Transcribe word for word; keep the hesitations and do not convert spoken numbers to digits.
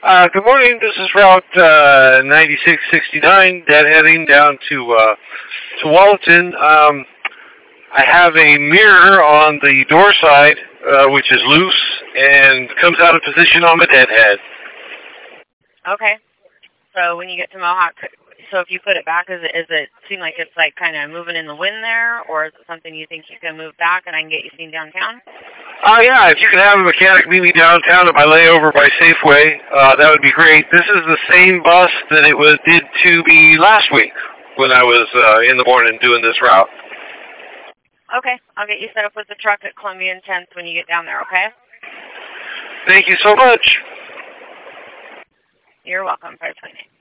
Uh, good morning. This is Route uh, ninety-six sixty-nine, deadheading down to uh, to Walton. Um, I have a mirror on the door side, uh, which is loose and comes out of position on the deadhead. Okay. So when you get to Mohawk, so if you put it back, is it, is it seem like it's like kind of moving in the wind there, or is it something you think you can move back and I can get you seen downtown? Oh, uh, yeah, if you could have a mechanic meet me downtown at my layover by Safeway, uh, that would be great. This is the same bus that it was did to me last week when I was uh, in the morning doing this route. Okay, I'll get you set up with the truck at Columbia and tenth when you get down there, okay? Thank you so much. You're welcome. five twenty.